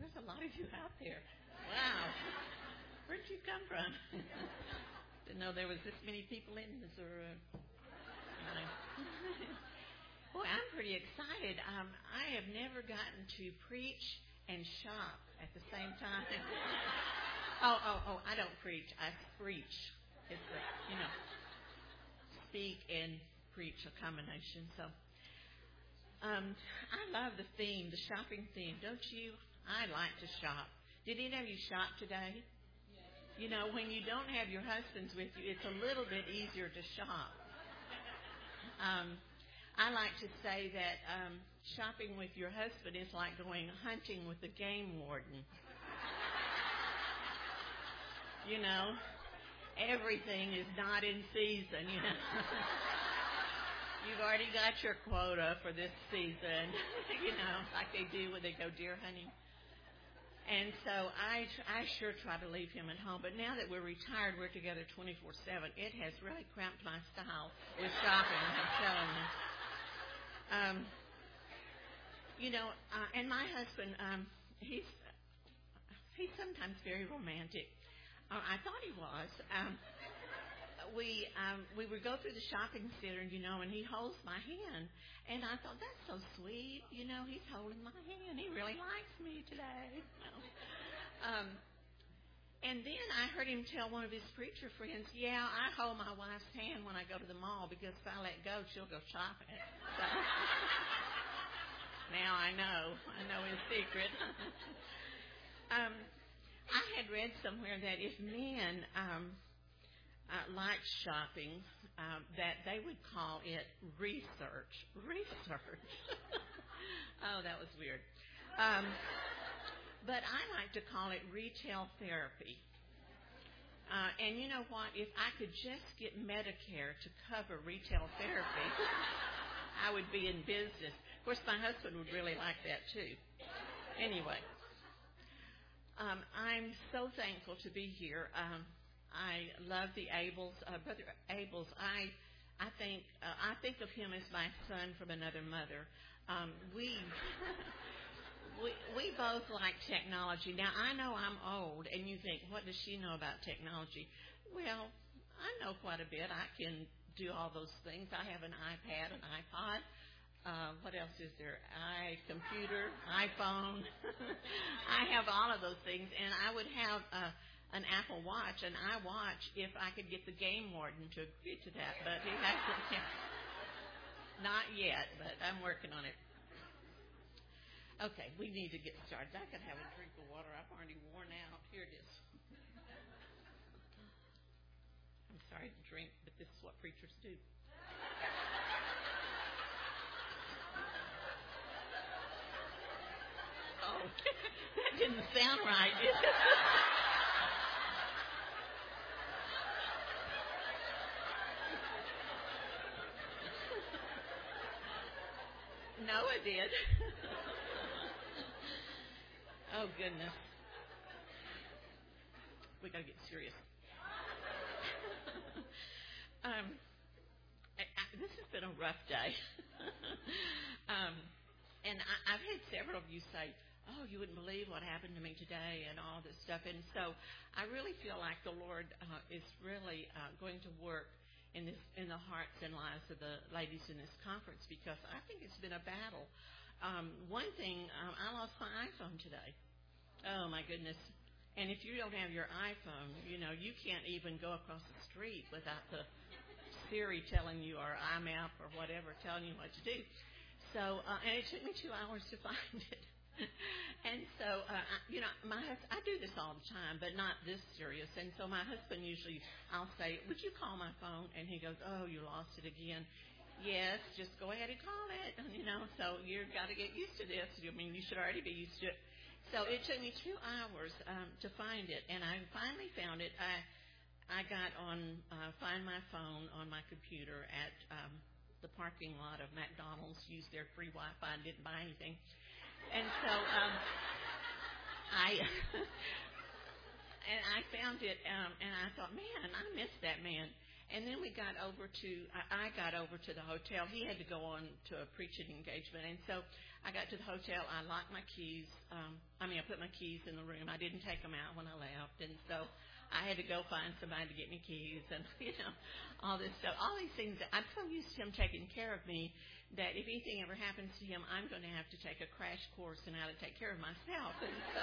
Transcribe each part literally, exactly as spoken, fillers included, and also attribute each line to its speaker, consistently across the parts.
Speaker 1: there's a lot of you out there. Wow. Where'd you come from? Didn't know there was this many people in Missouri. Boy, I'm pretty excited. Um, I have never gotten to preach and shop at the same time. oh, oh, oh, I don't preach. I preach. It's a, you know, speak and preach, a combination. So, um, I love the theme, the shopping theme. Don't you? I like to shop. Did any of you shop today? You know, when you don't have your husbands with you, it's a little bit easier to shop. Um, I like to say that um, shopping with your husband is like going hunting with the game warden. You know, everything is not in season, you know. You've already got your quota for this season, you know, like they do when they go deer hunting. And so I, I sure try to leave him at home. But now that we're retired, we're together twenty-four seven. It has really cramped my style with shopping, I'm telling you. Um, you know, uh, and my husband, um, he's he's sometimes very romantic. Uh, I thought he was. Um, we um, we would go through the shopping center, you know, and he holds my hand. And I thought, that's so sweet. You know, he's holding my hand. He really likes me today. You know? um, and then I heard him tell one of his preacher friends, yeah, I hold my wife's hand when I go to the mall because if I let go, she'll go shopping. So, now I know. I know his secret. um, I had read somewhere that if men um, uh, liked shopping, Um, that they would call it research. Research. Oh, that was weird. Um, but I like to call it retail therapy. Uh, and you know what? If I could just get Medicare to cover retail therapy, I would be in business. Of course, my husband would really like that too. Anyway, um, I'm so thankful to be here. Um, I love the Abels, uh, Brother Abels. I, I think, uh, I think of him as my son from another mother. Um, we, we, we both like technology. Now I know I'm old, and you think, what does she know about technology? Well, I know quite a bit. I can do all those things. I have an iPad, an iPod. Uh, what else is there? I computer, iPhone. I have all of those things, and I would have. Uh, an Apple Watch, and I watch if I could get the game warden to agree to that, but he hasn't. Not yet, but I'm working on it. Okay, we need to get started. I could have a drink of water. I've already worn out. Here it is. I'm sorry to drink, but this is what preachers do. Oh, that didn't sound right, did it? No, it did. Oh, goodness. We got to get serious. um, I, I, this has been a rough day. um, and I, I've had several of you say, oh, you wouldn't believe what happened to me today and all this stuff. And so I really feel like the Lord uh, is really uh, going to work in this, in the hearts and lives of the ladies in this conference, because I think it's been a battle. Um, one thing, um, I lost my iPhone today. Oh, my goodness. And if you don't have your iPhone, you know, you can't even go across the street without the Siri telling you, or IMAP or whatever, telling you what to do. So, uh, and it took me two hours to find it. And so, uh, I, you know, my hus- I do this all the time, but not this serious. And so my husband usually, I'll say, would you call my phone? And he goes, oh, you lost it again. Yes, just go ahead and call it. And, you know, so you've got to get used to this. I mean, you should already be used to it. So it took me two hours um, to find it. And I finally found it. I I got on, uh, Find My Phone on my computer at um, the parking lot of McDonald's, used their free Wi-Fi and didn't buy anything. And so um, I and I found it, um, and I thought, man, I missed that man. And then we got over to, I, I got over to the hotel. He had to go on to a preaching engagement. And so I got to the hotel. I locked my keys. Um, I mean, I put my keys in the room. I didn't take them out when I left. And so I had to go find somebody to get me keys and, you know, all this stuff. All these things. That I'm so used to him taking care of me that if anything ever happens to him, I'm going to have to take a crash course in how to take care of myself. And so...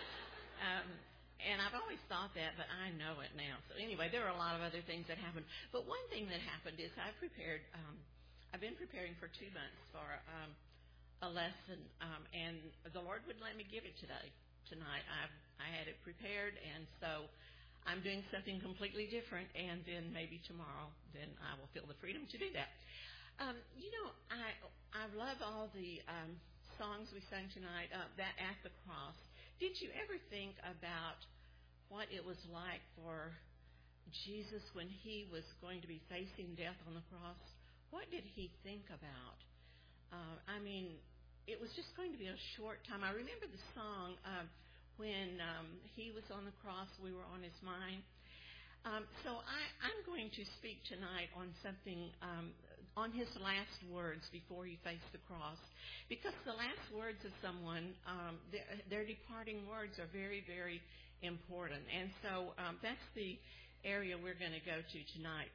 Speaker 1: Um, And I've always thought that, but I know it now. So anyway, there are a lot of other things that happened. But one thing that happened is I prepared, um, I've been preparing for two months for um, a lesson, um, and the Lord wouldn't let me give it today, tonight. I've, I had it prepared, and so I'm doing something completely different, and then maybe tomorrow, then I will feel the freedom to do that. Um, you know, I I love all the um, songs we sang tonight, uh, that At the Cross. Did you ever think about what it was like for Jesus when he was going to be facing death on the cross? What did he think about? Uh, I mean, it was just going to be a short time. I remember the song uh, when um, he was on the cross, we were on his mind. Um, so I, I'm going to speak tonight on something, um, on his last words before he faced the cross. Because the last words of someone, um, their, their departing words are very, very important. And so um, that's the area we're going to go to tonight.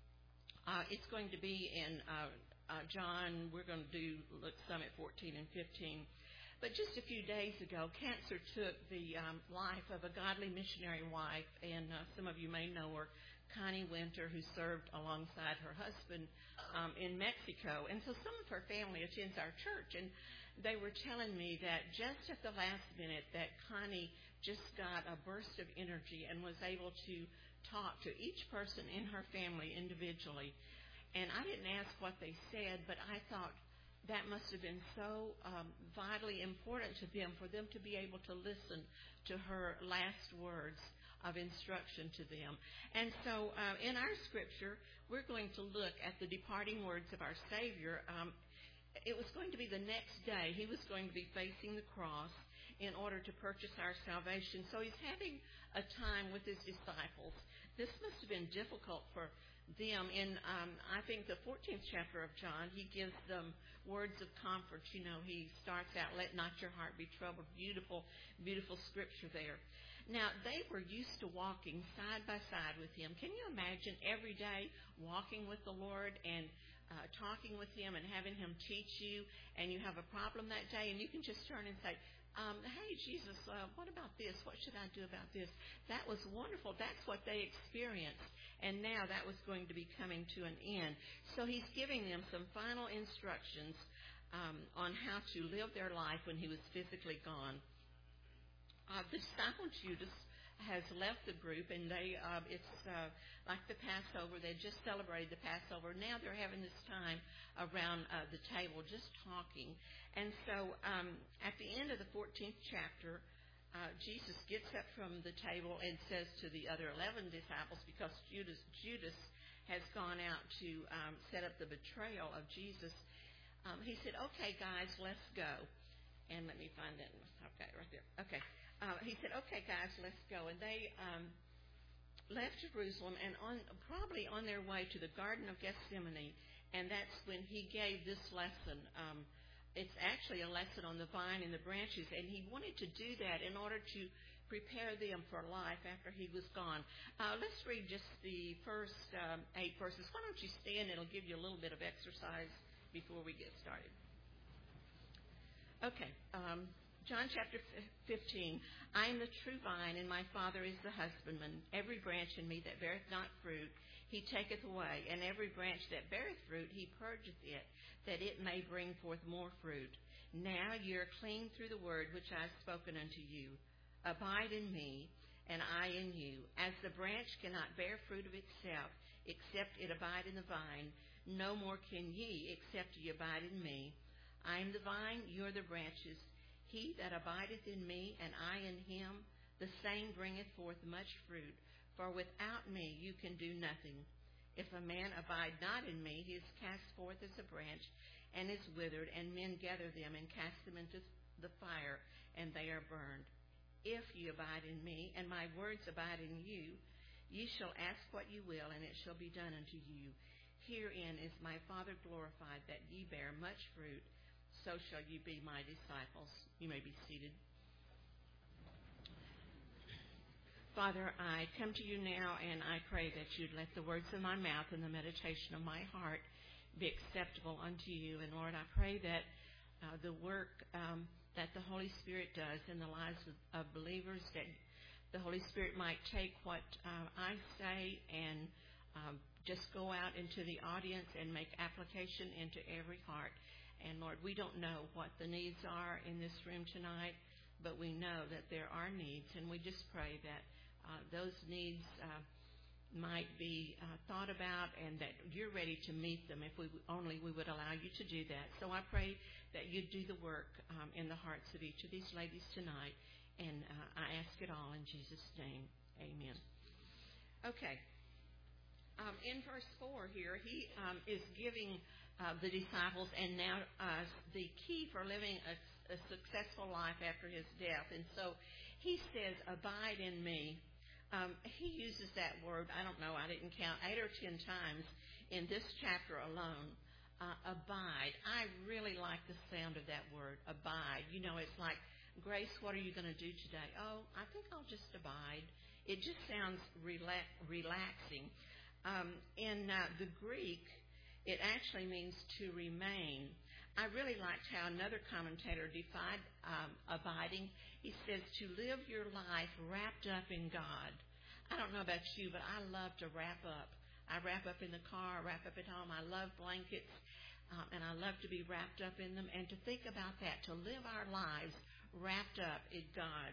Speaker 1: Uh, it's going to be in uh, uh, John. We're going to do look some at fourteen and fifteen. But just a few days ago, cancer took the um, life of a godly missionary wife, and uh, some of you may know her, Connie Winter, who served alongside her husband um, in Mexico. And so some of her family attends our church, and they were telling me that just at the last minute that Connie just got a burst of energy and was able to talk to each person in her family individually. And I didn't ask what they said, but I thought, that must have been so um, vitally important to them, for them to be able to listen to her last words of instruction to them. And so uh, in our scripture, we're going to look at the departing words of our Savior. Um, it was going to be the next day. He was going to be facing the cross in order to purchase our salvation. So he's having a time with his disciples. This must have been difficult for them. In, um, I think, the fourteenth chapter of John, he gives them words of comfort. You know, he starts out, let not your heart be troubled. Beautiful, beautiful scripture there. Now, they were used to walking side by side with him. Can you imagine every day walking with the Lord and uh, talking with him and having him teach you, and you have a problem that day, and you can just turn and say, um, hey, Jesus, uh, what about this? What should I do about this? That was wonderful. That's what they experienced. And now that was going to be coming to an end. So he's giving them some final instructions um, on how to live their life when he was physically gone. Uh, the disciple Judas has left the group, and they uh, it's uh, like the Passover. They just celebrated the Passover. Now they're having this time around uh, the table just talking. And so um, at the end of the fourteenth chapter, Uh, Jesus gets up from the table and says to the other eleven disciples, because Judas Judas has gone out to um, set up the betrayal of Jesus, um, he said, okay, guys, let's go. And let me find that. Okay, right there. Okay. Uh, he said, okay, guys, let's go. And they um, left Jerusalem and on probably on their way to the Garden of Gethsemane, and that's when he gave this lesson. Um It's actually a lesson on the vine and the branches, and he wanted to do that in order to prepare them for life after he was gone. Uh, let's read just the first um, eight verses. Why don't you stand? It'll give you a little bit of exercise before we get started. Okay, um, John chapter fifteen. I am the true vine, and my Father is the husbandman. Every branch in me that beareth not fruit, he taketh away, and every branch that beareth fruit, he purgeth it, that it may bring forth more fruit. Now ye are clean through the word which I have spoken unto you. Abide in me, and I in you. As the branch cannot bear fruit of itself, except it abide in the vine, no more can ye, except ye abide in me. I am the vine, you are the branches. He that abideth in me, and I in him, the same bringeth forth much fruit. For without me you can do nothing. If a man abide not in me, he is cast forth as a branch, and is withered, and men gather them and cast them into the fire, and they are burned. If ye abide in me, and my words abide in you, Ye shall ask what ye will, and it shall be done unto you. Herein is my Father glorified, that ye bear much fruit, so shall ye be my disciples. You may be seated. Father, I come to you now, and I pray that you'd let the words of my mouth and the meditation of my heart be acceptable unto you. And Lord, I pray that uh, the work um, that the Holy Spirit does in the lives of, of believers, that the Holy Spirit might take what uh, I say and um, just go out into the audience and make application into every heart. And Lord, we don't know what the needs are in this room tonight, but we know that there are needs, and we just pray that Uh, those needs uh, might be uh, thought about, and that you're ready to meet them if we only we would allow you to do that. So I pray that you do the work um, in the hearts of each of these ladies tonight, and uh, I ask it all in Jesus' name. Amen. Okay. Um, in verse four here, he um, is giving uh, the disciples and now us the key for living a, a successful life after his death. And so he says, abide in me. Um, he uses that word, I don't know, I didn't count, eight or ten times in this chapter alone. Uh, abide. I really like the sound of that word, abide. You know, it's like, Grace, what are you going to do today? Oh, I think I'll just abide. It just sounds relax, relaxing. Um, in uh, the Greek, it actually means to remain. I really liked how another commentator defined um, abiding. He says to live your life wrapped up in God. I don't know about you, but I love to wrap up. I wrap up in the car, I wrap up at home. I love blankets, um, and I love to be wrapped up in them. And to think about that, to live our lives wrapped up in God.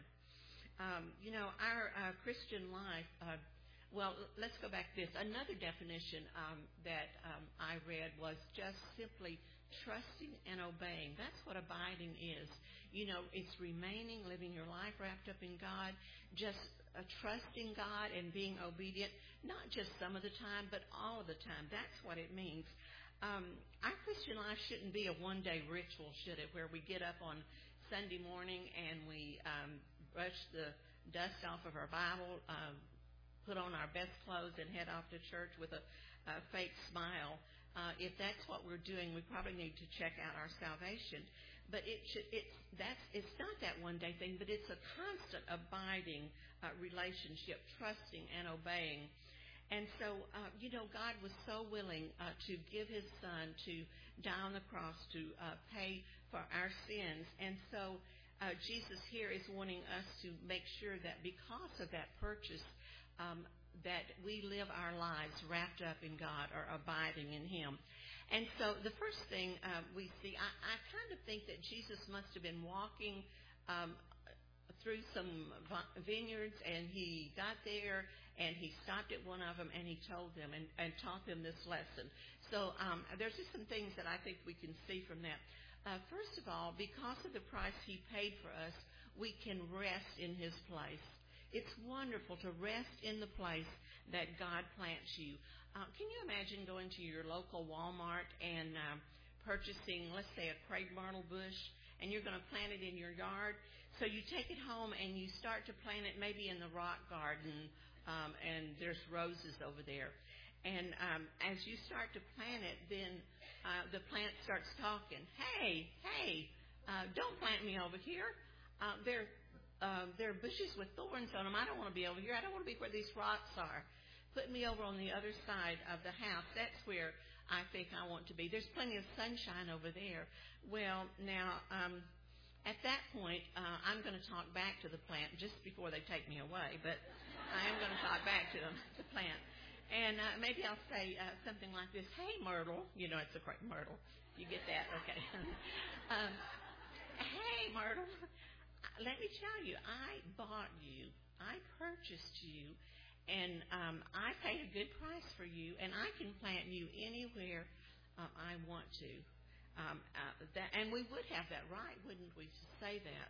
Speaker 1: Um, you know, our uh, Christian life, uh, well, let's go back to this. Another definition um, that um, I read was just simply trusting and obeying. That's what abiding is. You know, it's remaining, living your life wrapped up in God, just uh, trusting God and being obedient, not just some of the time, but all of the time. That's what it means. Um, our Christian life shouldn't be a one-day ritual, should it, where we get up on Sunday morning and we um, brush the dust off of our Bible, um, put on our best clothes, and head off to church with a, a fake smile. Uh, if that's what we're doing, we probably need to check out our salvation. But it should, it's that's it's not that one day thing, but it's a constant abiding uh, relationship, trusting and obeying. And so, uh, you know, God was so willing uh, to give His Son to die on the cross to uh, pay for our sins. And so, uh, Jesus here is wanting us to make sure that because of that purchase, um, that we live our lives wrapped up in God or abiding in Him. And so the first thing uh, we see, I, I kind of think that Jesus must have been walking um, through some vineyards, and He got there and He stopped at one of them and He told them and, and taught them this lesson. So um, there's just some things that I think we can see from that. Uh, first of all, because of the price He paid for us, we can rest in His place. It's wonderful to rest in the place that God plants you. Uh, can you imagine going to your local Walmart and uh, purchasing, let's say, a crepe myrtle bush, and you're going to plant it in your yard? So you take it home and you start to plant it maybe in the rock garden, um, and there's roses over there. And um, as you start to plant it, then uh, the plant starts talking. Hey, hey, uh, don't plant me over here. Uh, there Uh, there are bushes with thorns on them. I don't want to be over here. I don't want to be where these rocks are. Put me over on the other side of the house. That's where I think I want to be. There's plenty of sunshine over there. Well, now, um, at that point, uh, I'm going to talk back to the plant just before they take me away. But I am going to talk back to them, the plant. And uh, maybe I'll say uh, something like this. Hey, Myrtle. You know, it's a great Myrtle. You get that? Okay. um, hey, Myrtle. Let me tell you, I bought you, I purchased you, and um, I paid a good price for you, and I can plant you anywhere uh, I want to. Um, uh, that, and we would have that right, wouldn't we, to say that?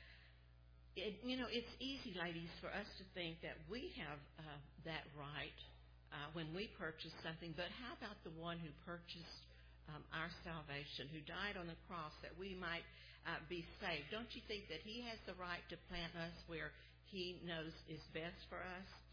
Speaker 1: It, you know, it's easy, ladies, for us to think that we have uh, that right uh, when we purchase something, but how about the one who purchased um, our salvation, who died on the cross that we might Uh, be saved? Don't you think that He has the right to plant us where He knows is best for us?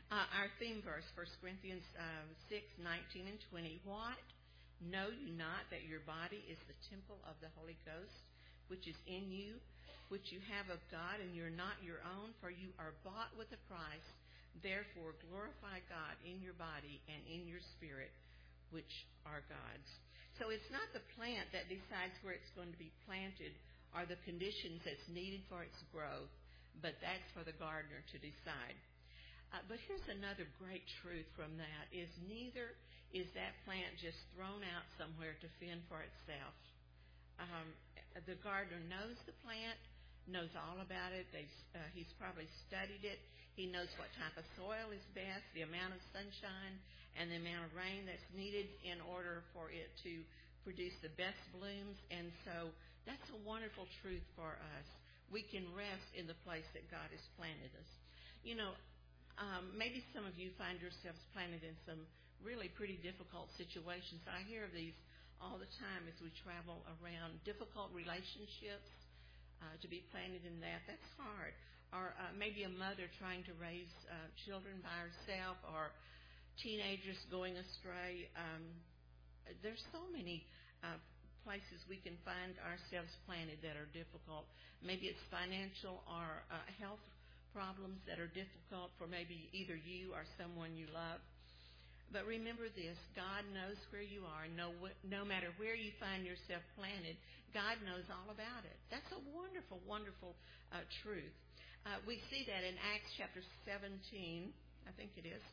Speaker 1: Uh, our theme verse, First Corinthians uh, six, nineteen and twenty. What? Know you not that your body is the temple of the Holy Ghost, which is in you, which you have of God, and you're not your own, for you are bought with a price. Therefore glorify God in your body and in your spirit, which are God's. So it's not the plant that decides where it's going to be planted or the conditions that's needed for its growth, but that's for the gardener to decide. Uh, but here's another great truth from that, is neither is that plant just thrown out somewhere to fend for itself. Um, the gardener knows the plant, knows all about it. They've, uh, he's probably studied it. He knows what type of soil is best, the amount of sunshine, and the amount of rain that's needed in order for it to produce the best blooms. And so that's a wonderful truth for us. We can rest in the place that God has planted us. You know, Um, maybe some of you find yourselves planted in some really pretty difficult situations. I hear of these all the time as we travel around. Difficult relationships, uh, to be planted in that, that's hard. Or uh, maybe a mother trying to raise uh, children by herself, or teenagers going astray. Um, there's so many uh, places we can find ourselves planted that are difficult. Maybe it's financial or uh, health problems that are difficult for maybe either you or someone you love. But remember this, God knows where you are. No, no matter where you find yourself planted, God knows all about it. That's a wonderful, wonderful uh, truth. Uh, we see that in Acts chapter seventeen, I think it is.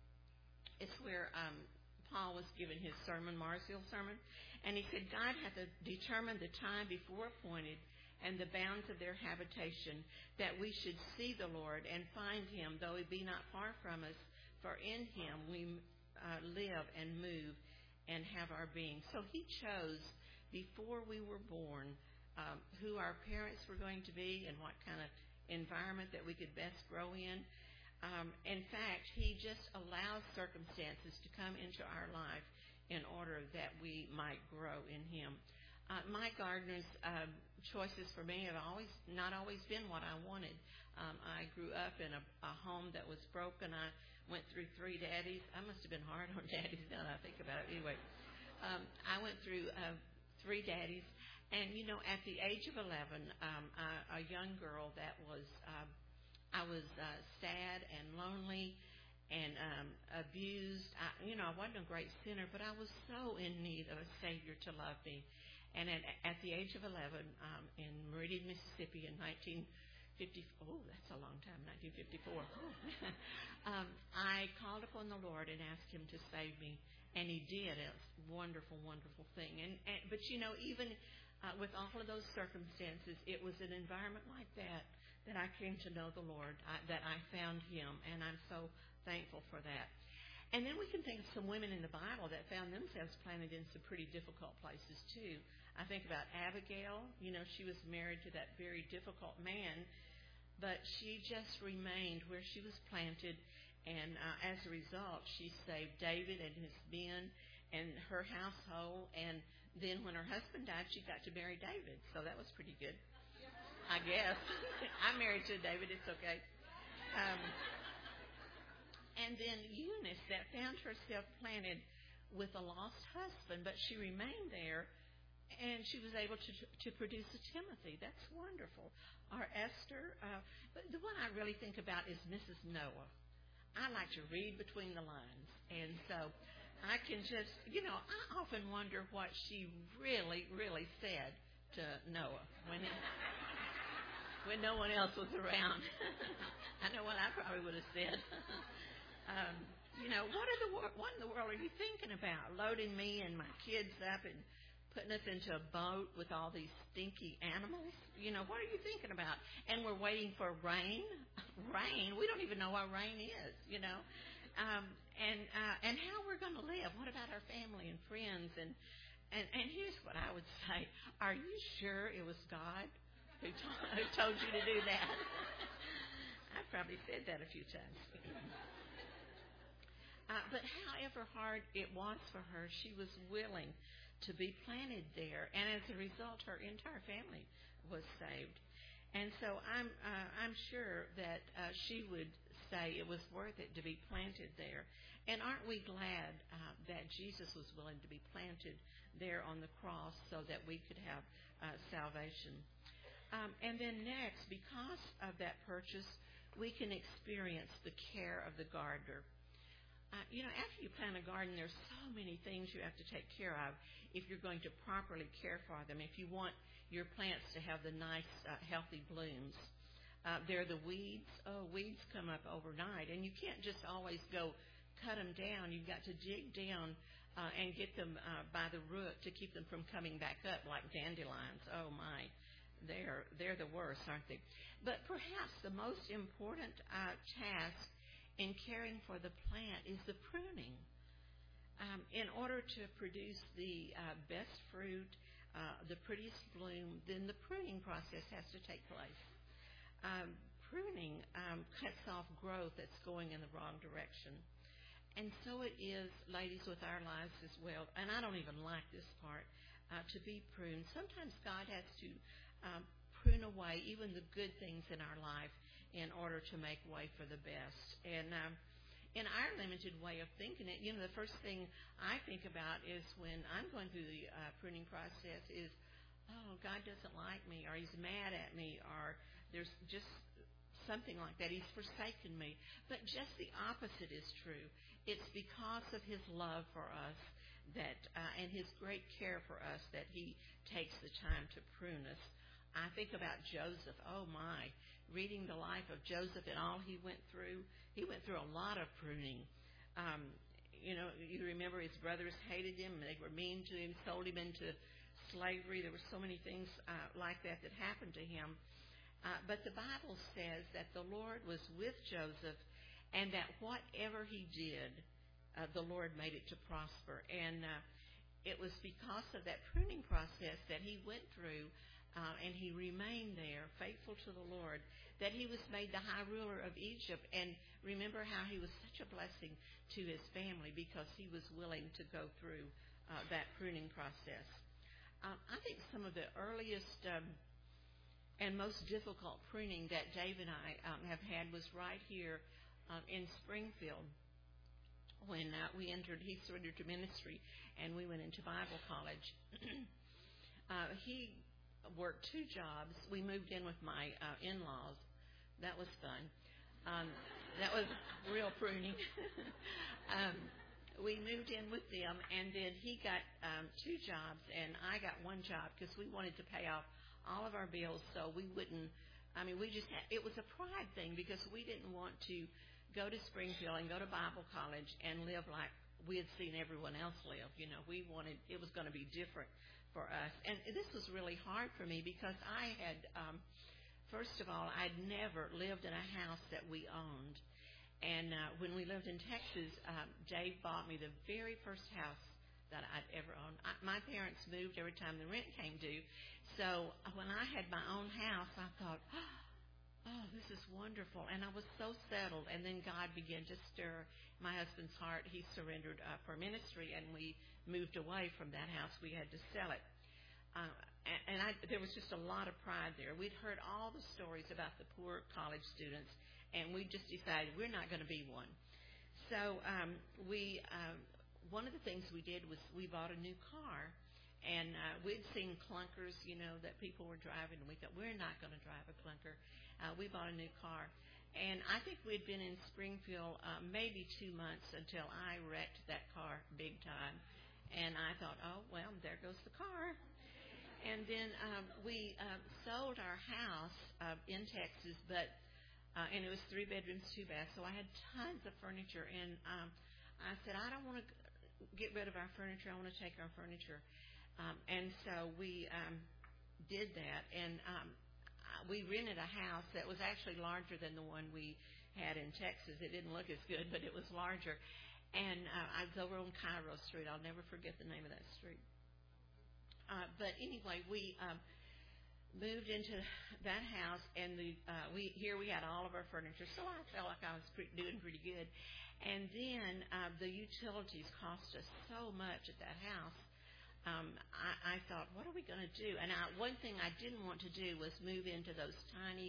Speaker 1: It's where um, Paul was given his sermon, Mars Hill sermon, and he said, God hath determined the time before appointed and the bounds of their habitation, that we should see the Lord and find him, though he be not far from us, for in him we uh, live and move and have our being. So he chose, before we were born, um, who our parents were going to be and what kind of environment that we could best grow in. Um, in fact, he just allows circumstances to come into our life in order that we might grow in him. Uh, my gardener's uh, choices for me have always not always been what I wanted. Um, I grew up in a, a home that was broken. I went through three daddies. I must have been hard on daddies now that I think about it. Anyway, um, I went through uh, three daddies. And, you know, at the age of eleven, um, I, a young girl that was, uh, I was uh, sad and lonely and um, abused. I, you know, I wasn't a great sinner, but I was so in need of a Savior to love me. And at, at the age of eleven, um, in Meridian, Mississippi, in nineteen fifty-four, oh, that's a long time, nineteen fifty-four. um, I called upon the Lord and asked him to save me, and he did. It was a wonderful, wonderful thing. And, and but you know, even uh, with all of those circumstances, it was an environment like that that I came to know the Lord, I, that I found him, and I'm so thankful for that. And then we can think of some women in the Bible that found themselves planted in some pretty difficult places, too. I think about Abigail. You know, she was married to that very difficult man, but she just remained where she was planted, and uh, as a result, she saved David and his men and her household, and then when her husband died, she got to marry David, so that was pretty good, I guess. I'm married to David. It's okay. Um And then Eunice, that found herself planted with a lost husband, but she remained there, and she was able to to produce a Timothy. That's wonderful. Or Esther. Uh, but the one I really think about is Missus Noah. I like to read between the lines, and so I can just, you know, I often wonder what she really, really said to Noah when he, when no one else was around. I know what I probably would have said. Um, you know, what in the wor- what in the world are you thinking about? Loading me and my kids up and putting us into a boat with all these stinky animals? You know, what are you thinking about? And we're waiting for rain. Rain? We don't even know what rain is, you know. Um, and uh, and how we're going to live. What about our family and friends? And, and, and here's what I would say. Are you sure it was God who, to- who told you to do that? I've probably said that a few times. Uh, but however hard it was for her, she was willing to be planted there, and as a result, her entire family was saved. And so I'm uh, I'm sure that uh, she would say it was worth it to be planted there. And aren't we glad uh, that Jesus was willing to be planted there on the cross so that we could have uh, salvation? Um, and then next, because of that purchase, we can experience the care of the gardener. Uh, you know, after you plant a garden, there's so many things you have to take care of if you're going to properly care for them, if you want your plants to have the nice, uh, healthy blooms. Uh, there are the weeds. Oh, weeds come up overnight, and you can't just always go cut them down. You've got to dig down uh, and get them uh, by the root to keep them from coming back up like dandelions. Oh, my. They're, they're the worst, aren't they? But perhaps the most important uh, task in caring for the plant is the pruning. Um, in order to produce the uh, best fruit, uh, the prettiest bloom, then the pruning process has to take place. Um, pruning um, cuts off growth that's going in the wrong direction. And so it is, ladies, with our lives as well. And I don't even like this part, uh, to be pruned. Sometimes God has to um, prune away even the good things in our life in order to make way for the best. And um, in our limited way of thinking it, you know, the first thing I think about is when I'm going through the uh, pruning process is, oh, God doesn't like me, or He's mad at me, or there's just something like that. He's forsaken me. But just the opposite is true. It's because of His love for us that uh, and His great care for us that He takes the time to prune us. I think about Joseph. Oh, my. Reading the life of Joseph and all he went through, he went through a lot of pruning. Um, you know, you remember his brothers hated him. They were mean to him, sold him into slavery. There were so many things uh, like that that happened to him. Uh, but the Bible says that the Lord was with Joseph and that whatever he did, uh, the Lord made it to prosper. And uh, it was because of that pruning process that he went through Uh, and he remained there, faithful to the Lord, that he was made the high ruler of Egypt. And remember how he was such a blessing to his family because he was willing to go through uh, that pruning process. Um, I think some of the earliest um, and most difficult pruning that Dave and I um, have had was right here um, in Springfield when uh, we entered, he surrendered to ministry, and we went into Bible college. uh, he... worked two jobs. We moved in with my uh, in-laws. That was fun. Um, that was real pruning. um, we moved in with them, and then he got um, two jobs, and I got one job because we wanted to pay off all of our bills so we wouldn't, I mean, we just had, it was a pride thing because we didn't want to go to Springfield and go to Bible college and live like we had seen everyone else live. You know, we wanted, it was going to be different for us. And this was really hard for me because I had, um, first of all, I'd never lived in a house that we owned. And uh, when we lived in Texas, um, Dave bought me the very first house that I'd ever owned. I, my parents moved every time the rent came due. So when I had my own house, I thought, oh, this is wonderful. And I was so settled. And then God began to stir my husband's heart. He surrendered uh, for ministry, and we moved away from that house. We had to sell it. Uh, and and I, there was just a lot of pride there. We'd heard all the stories about the poor college students, and we just decided we're not going to be one. So um, we, um, one of the things we did was we bought a new car, and uh, we'd seen clunkers, you know, that people were driving, and we thought, we're not going to drive a clunker. Uh, we bought a new car. And I think we'd been in Springfield uh, maybe two months until I wrecked that car big time. And I thought, oh, well, there goes the car. And then um, we uh, sold our house uh, in Texas, but uh, and it was three bedrooms, two baths. So I had tons of furniture. And um, I said, I don't want to get rid of our furniture. I want to take our furniture. Um, and so we um, did that. And um, we rented a house that was actually larger than the one we had in Texas. It didn't look as good, but it was larger. And uh, I was over on Cairo Street. I'll never forget the name of that street. Uh, but anyway, we um, moved into that house, and the uh, we here we had all of our furniture. So I felt like I was pretty, doing pretty good. And then uh, the utilities cost us so much at that house. Um, I, I thought, what are we going to do? And I, one thing I didn't want to do was move into those tiny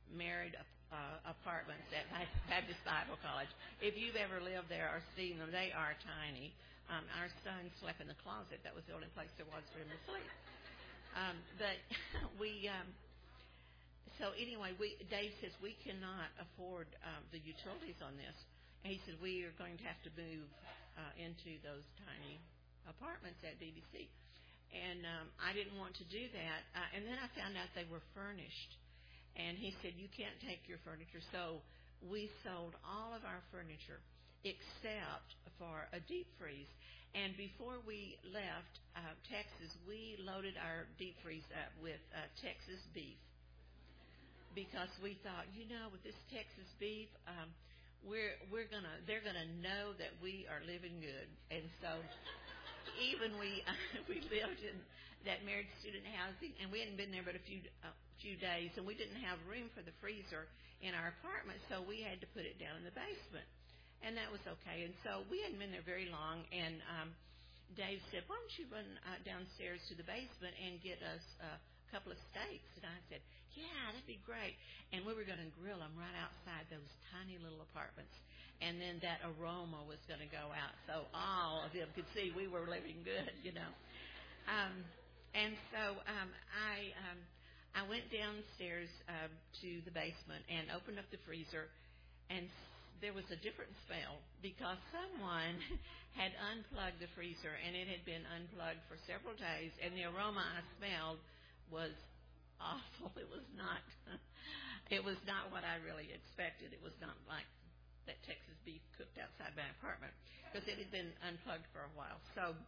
Speaker 1: married uh, apartments at Baptist Bible College. If you've ever lived there or seen them, they are tiny. Um, our son slept in the closet. That was the only place there was for him to sleep. Um, but we, um, so anyway, we, Dave says we cannot afford um, the utilities on this. And he said we are going to have to move uh, into those tiny apartments at B B C. And um, I didn't want to do that. Uh, and then I found out they were furnished. And he said, you can't take your furniture. So we sold all of our furniture except for a deep freeze. And before we left uh, Texas, we loaded our deep freeze up with uh, Texas beef. Because we thought, you know, with this Texas beef, um, we're we're gonna they're gonna know that we are living good. And so even we uh, we lived in that married student housing, and we hadn't been there but a few uh, few days, and we didn't have room for the freezer in our apartment, so we had to put it down in the basement, and that was okay. And so we hadn't been there very long, and um, Dave said, "Why don't you run uh, downstairs to the basement and get us uh, a couple of steaks?" And I said, "Yeah, that'd be great." And we were going to grill them right outside those tiny little apartments, and then that aroma was going to go out, so all of them could see we were living good, you know. Um, and so um, I. Um, I went downstairs uh, to the basement and opened up the freezer, and there was a different smell because someone had unplugged the freezer, and it had been unplugged for several days, and the aroma I smelled was awful. It was not, it was not what I really expected. It was not like that Texas beef cooked outside my apartment because it had been unplugged for a while. So,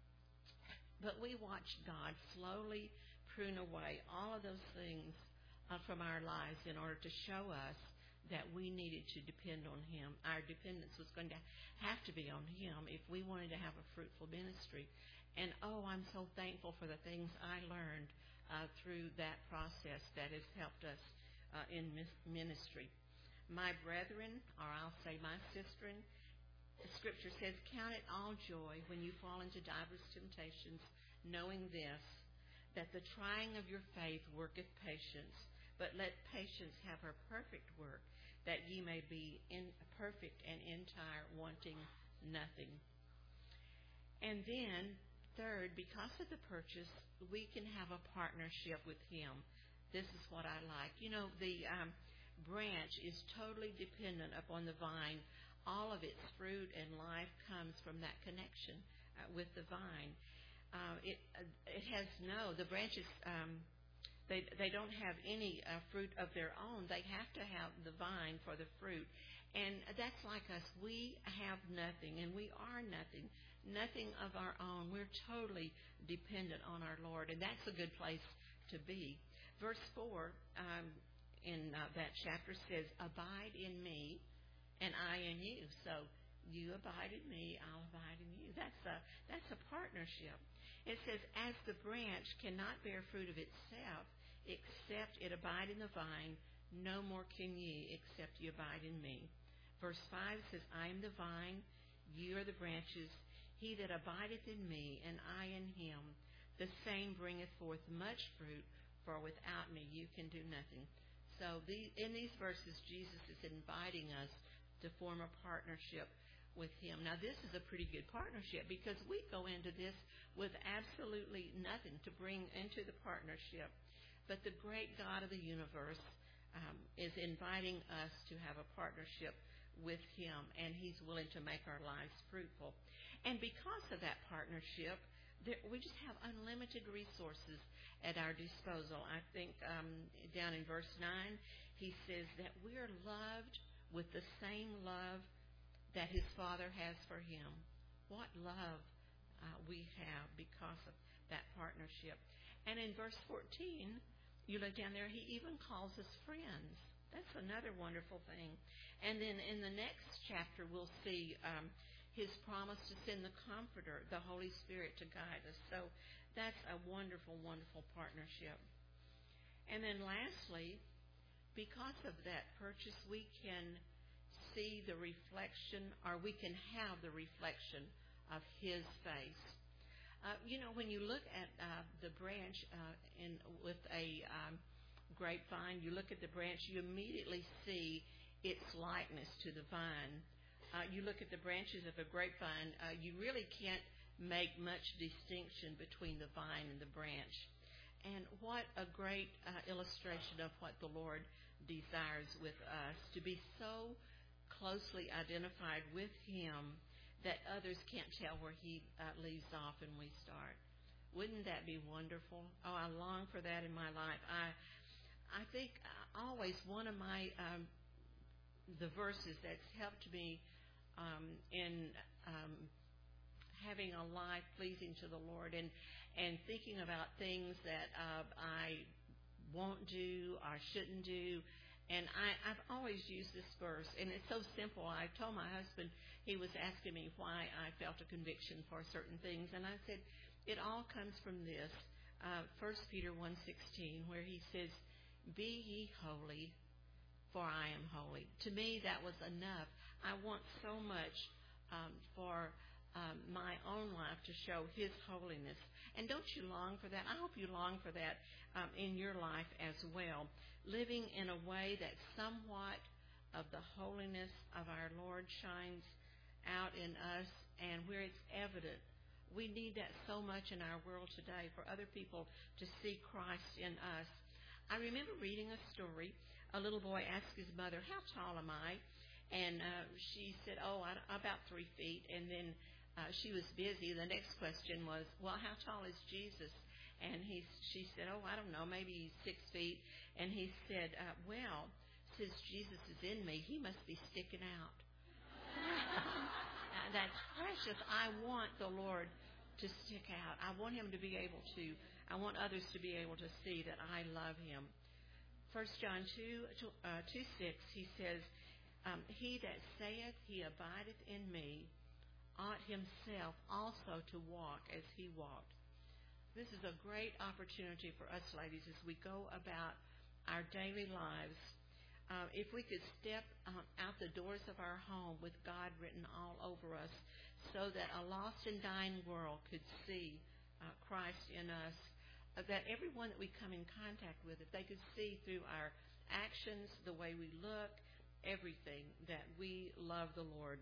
Speaker 1: but we watched God slowly prune away all of those things uh, from our lives in order to show us that we needed to depend on Him. Our dependence was going to have to be on Him if we wanted to have a fruitful ministry. And, oh, I'm so thankful for the things I learned uh, through that process that has helped us uh, in ministry. My brethren, or I'll say my sistren, the Scripture says, count it all joy when you fall into divers temptations, knowing this, that the trying of your faith worketh patience, but let patience have her perfect work, that ye may be in, perfect and entire, wanting nothing. And then, third, because of the purchase, we can have a partnership with Him. This is what I like. You know, the um, branch is totally dependent upon the vine. All of its fruit and life comes from that connection uh, with the vine. Uh, it uh, it has no, the branches, um, they they don't have any uh, fruit of their own. They have to have the vine for the fruit. And that's like us. We have nothing, and we are nothing, nothing of our own. We're totally dependent on our Lord, and that's a good place to be. Verse four um, in uh, that chapter says, abide in me, and I in you. So you abide in me, I'll abide in you. That's a, that's a partnership. It says, as the branch cannot bear fruit of itself, except it abide in the vine, no more can ye, except ye abide in me. Verse five says, I am the vine, ye are the branches. He that abideth in me, and I in him, the same bringeth forth much fruit, for without me you can do nothing. So the, in these verses, Jesus is inviting us to form a partnership with him. Now, this is a pretty good partnership because we go into this with absolutely nothing to bring into the partnership. But the great God of the universe um, is inviting us to have a partnership with him, and he's willing to make our lives fruitful. And because of that partnership, there, we just have unlimited resources at our disposal. I think um, down in verse nine, he says that we are loved with the same love that his Father has for him. What love uh, we have because of that partnership. And in verse fourteen, you look down there, he even calls us friends. That's another wonderful thing. And then in the next chapter, we'll see um, his promise to send the Comforter, the Holy Spirit, to guide us. So that's a wonderful, wonderful partnership. And then lastly, because of that purchase, we can see the reflection, or we can have the reflection of his face. Uh, you know, when you look at uh, the branch uh, in with a um, grapevine, you look at the branch, you immediately see its likeness to the vine. Uh, you look at the branches of a grapevine, uh, you really can't make much distinction between the vine and the branch. And what a great uh, illustration of what the Lord desires with us, to be so closely identified with Him that others can't tell where He uh, leaves off and we start. Wouldn't that be wonderful? Oh, I long for that in my life. I I think uh, always one of my um, the verses that's helped me um, in um, having a life pleasing to the Lord and and thinking about things that uh, I won't do or shouldn't do. And I, I've always used this verse, and it's so simple. I told my husband, he was asking me why I felt a conviction for certain things, and I said, it all comes from this, uh, First Peter one sixteen, where he says, be ye holy, for I am holy. To me, that was enough. I want so much um, for um, my own life to show His holiness. And don't you long for that? I hope you long for that um, in your life as well. Living in a way that somewhat of the holiness of our Lord shines out in us, and where it's evident. We need that so much in our world today, for other people to see Christ in us. I remember reading a story. A little boy asked his mother, how tall am I? And uh, she said, oh, I, about three feet. And then uh, she was busy. The next question was, well, how tall is Jesus? And he, she said, oh, I don't know, maybe he's six feet. And he said, uh, well, since Jesus is in me, he must be sticking out. That's precious. I want the Lord to stick out. I want Him to be able to, I want others to be able to see that I love Him. First John two, uh, two six, he says, um, he that saith he abideth in me ought himself also to walk as he walked. This is a great opportunity for us ladies as we go about our daily lives. Uh, if we could step um, out the doors of our home with God written all over us, so that a lost and dying world could see uh, Christ in us, uh, that everyone that we come in contact with, if they could see through our actions, the way we look, everything, that we love the Lord.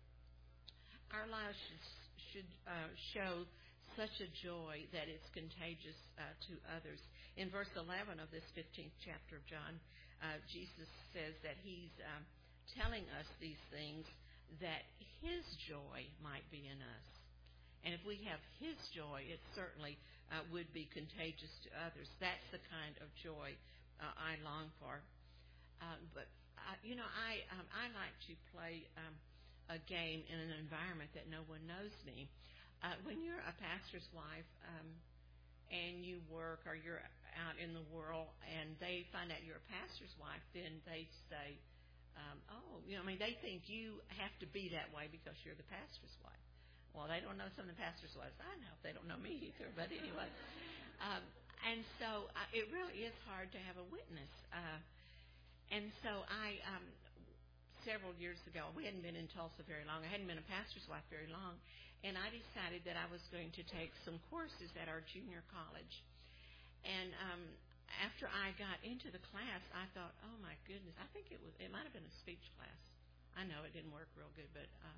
Speaker 1: Our lives should, should uh, show such a joy that it's contagious uh, to others. In verse eleven of this fifteenth chapter of John, uh, Jesus says that He's um, telling us these things that His joy might be in us. And if we have His joy, it certainly uh, would be contagious to others. That's the kind of joy uh, I long for. Uh, but, uh, you know, I um, I like to play um, a game in an environment that no one knows me. Uh, when you're a pastor's wife um, and you work or you're out in the world and they find out you're a pastor's wife, then they say, um, oh, you know, I mean, they think you have to be that way because you're the pastor's wife. Well, they don't know some of the pastor's wives. I know. They don't know me either. But anyway. Um, and so uh, it really is hard to have a witness. Uh, and so I, um, several years ago, we hadn't been in Tulsa very long. I hadn't been a pastor's wife very long. And I decided that I was going to take some courses at our junior college. And um, after I got into the class, I thought, oh, my goodness, I think it was, it might have been a speech class. I know it didn't work real good, but um,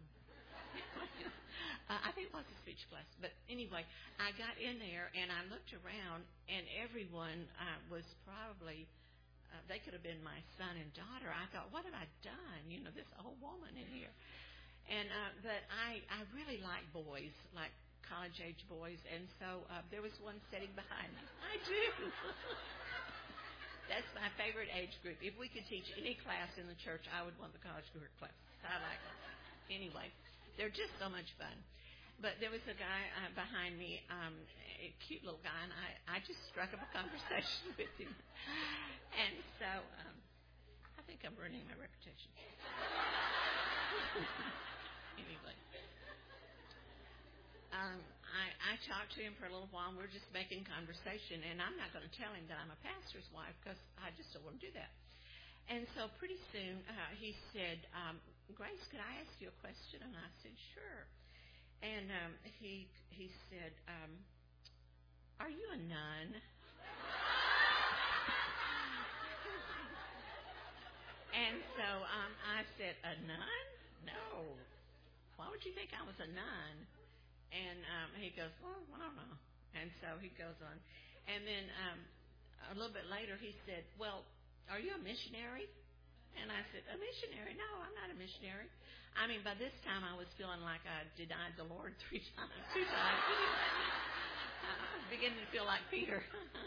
Speaker 1: uh, I think it was a speech class. But anyway, I got in there, and I looked around, and everyone uh, was probably, uh, they could have been my son and daughter. I thought, what have I done? You know, this old woman in here. And uh, but I, I really like boys, like college-age boys, and so uh, there was one sitting behind me. I do. That's my favorite age group. If we could teach any class in the church, I would want the college group class. I like it. Anyway, they're just so much fun. But there was a guy uh, behind me, um, a cute little guy, and I, I just struck up a conversation with him. And so um, I think I'm ruining my reputation. Anyway, um, I, I talked to him for a little while, and we we're just making conversation, and I'm not going to tell him that I'm a pastor's wife because I just don't want to do that. And so pretty soon uh, he said, um, Grace, could I ask you a question? And I said, sure. And um, he he said, um, are you a nun? so um, I said, a nun? No. Why would you think I was a nun? And um, he goes, well, I don't know. And so he goes on. And then um, a little bit later he said, well, are you a missionary? And I said, a missionary? No, I'm not a missionary. I mean, by this time I was feeling like I denied the Lord three times, two times. I was beginning to feel like Peter.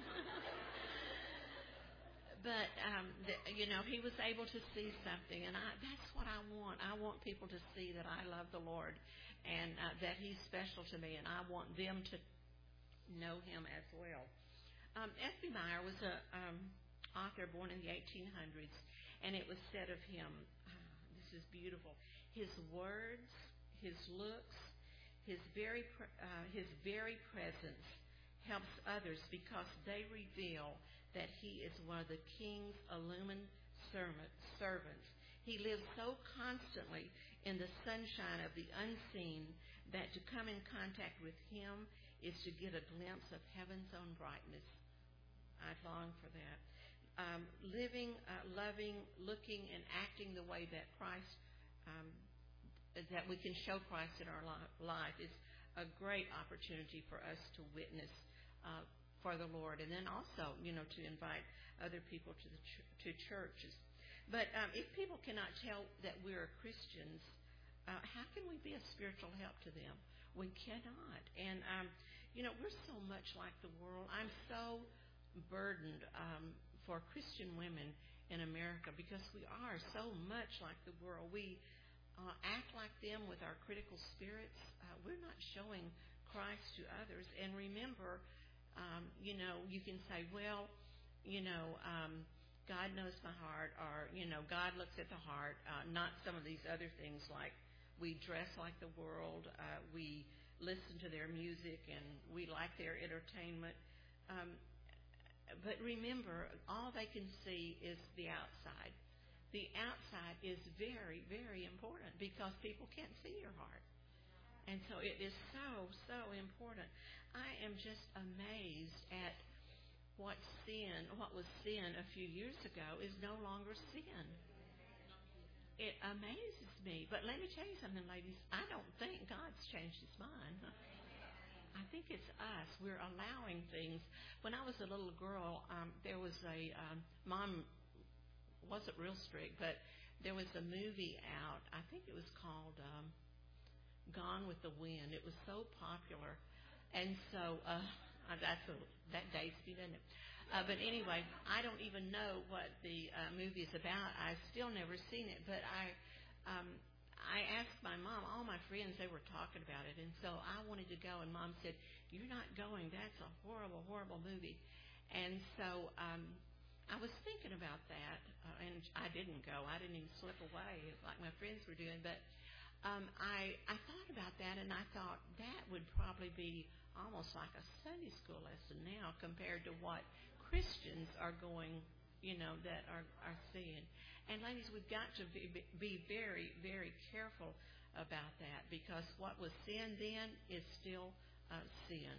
Speaker 1: But, um, the, you know, he was able to see something, and I, that's what I want. I want people to see that I love the Lord and uh, that he's special to me, and I want them to know him as well. Um, F B Meyer was an um, author born in the eighteen hundreds, and it was said of him, oh, this is beautiful, his words, his looks, his very, uh, his very presence helps others because they reveal that he is one of the King's illumined servants. He lives so constantly in the sunshine of the unseen that to come in contact with him is to get a glimpse of heaven's own brightness. I long for that. Um, living, uh, loving, looking, and acting the way that Christ, um, that we can show Christ in our life is a great opportunity for us to witness uh, for the Lord, and then also, you know, to invite other people to the ch- to churches. But um, if people cannot tell that we're Christians, uh, how can we be a spiritual help to them? We cannot. And um, you know, we're so much like the world. I'm so burdened um, for Christian women in America because we are so much like the world. We uh, act like them with our critical spirits. Uh, we're not showing Christ to others. And remember, Um, you know, you can say, well, you know, um, God knows my heart, or, you know, God looks at the heart, uh, not some of these other things like we dress like the world, uh, we listen to their music, and we like their entertainment. Um, but remember, all they can see is the outside. The outside is very, very important because people can't see your heart. And so it is so, so important. I am just amazed at what sin, what was sin a few years ago is no longer sin. It amazes me. But let me tell you something, ladies. I don't think God's changed his mind. I think it's us. We're allowing things. When I was a little girl, um, there was a, um, Mom wasn't real strict, but there was a movie out. I think it was called Um, Gone with the Wind. It was so popular, and so uh, that's a, that dates me, doesn't it? Uh, but anyway, I don't even know what the uh, movie is about. I've still never seen it, but I um, I asked my mom. All my friends, they were talking about it, and so I wanted to go, and Mom said, "You're not going. That's a horrible, horrible movie." And so um, I was thinking about that, uh, and I didn't go. I didn't even slip away like my friends were doing, but. Um, I, I thought about that, and I thought that would probably be almost like a Sunday school lesson now compared to what Christians are going, you know, that are, are seeing. And ladies, we've got to be, be very, very careful about that because what was sin then is still uh, sin.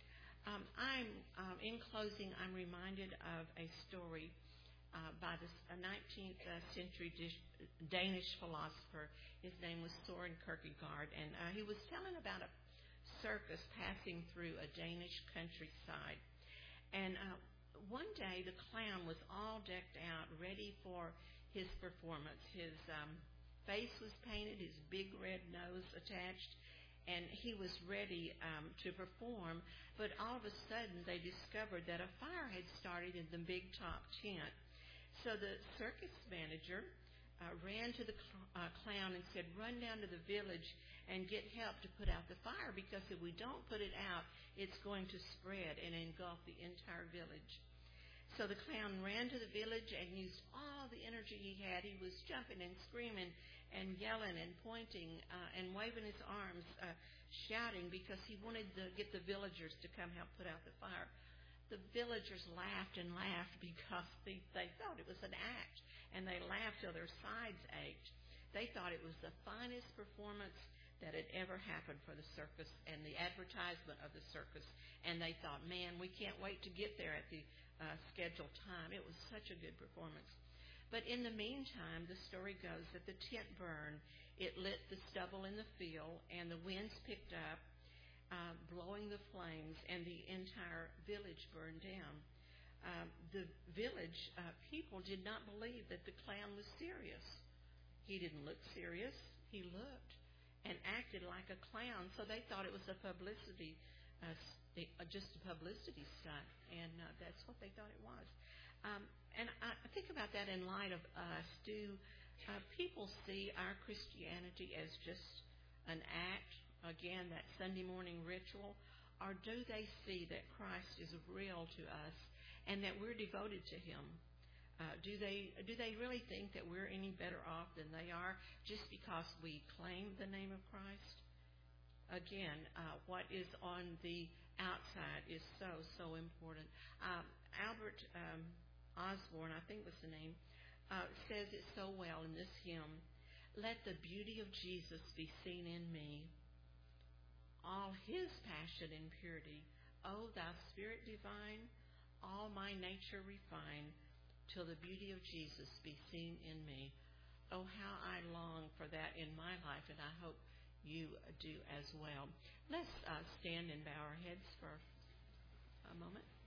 Speaker 1: Um, I'm um, in closing, I'm reminded of a story Uh, by the nineteenth century Danish philosopher. His name was Søren Kierkegaard, and uh, he was telling about a circus passing through a Danish countryside. And uh, one day the clown was all decked out, ready for his performance. His um, face was painted, his big red nose attached, and he was ready um, to perform. But all of a sudden they discovered that a fire had started in the big top tent. So the circus manager uh, ran to the cl- uh, clown and said, "Run down to the village and get help to put out the fire because if we don't put it out, it's going to spread and engulf the entire village." So the clown ran to the village and used all the energy he had. He was jumping and screaming and yelling and pointing uh, and waving his arms, uh, shouting because he wanted to get the villagers to come help put out the fire. The villagers laughed and laughed because they, they thought it was an act, and they laughed till their sides ached. They thought it was the finest performance that had ever happened for the circus and the advertisement of the circus, and they thought, man, we can't wait to get there at the uh, scheduled time. It was such a good performance. But in the meantime, the story goes that the tent burned. It lit the stubble in the field, and the winds picked up, uh, blowing the flames, and the entire village burned down. Um, the village uh, people did not believe that the clown was serious. He didn't look serious. He looked and acted like a clown, so they thought it was a publicity, uh, just a publicity stunt, and uh, that's what they thought it was. Um, and I think about that in light of us. Do uh, people see our Christianity as just an act, again, that Sunday morning ritual, or do they see that Christ is real to us and that we're devoted to Him? Uh, do they do they really think that we're any better off than they are just because we claim the name of Christ? Again, uh, what is on the outside is so, so important. Um, Albert um, Osborne, I think was the name, uh, says it so well in this hymn. Let the beauty of Jesus be seen in me, all His passion and purity. O thou Spirit divine, all my nature refine, till the beauty of Jesus be seen in me. Oh, how I long for that in my life, and I hope you do as well. Let's uh, stand and bow our heads for a moment.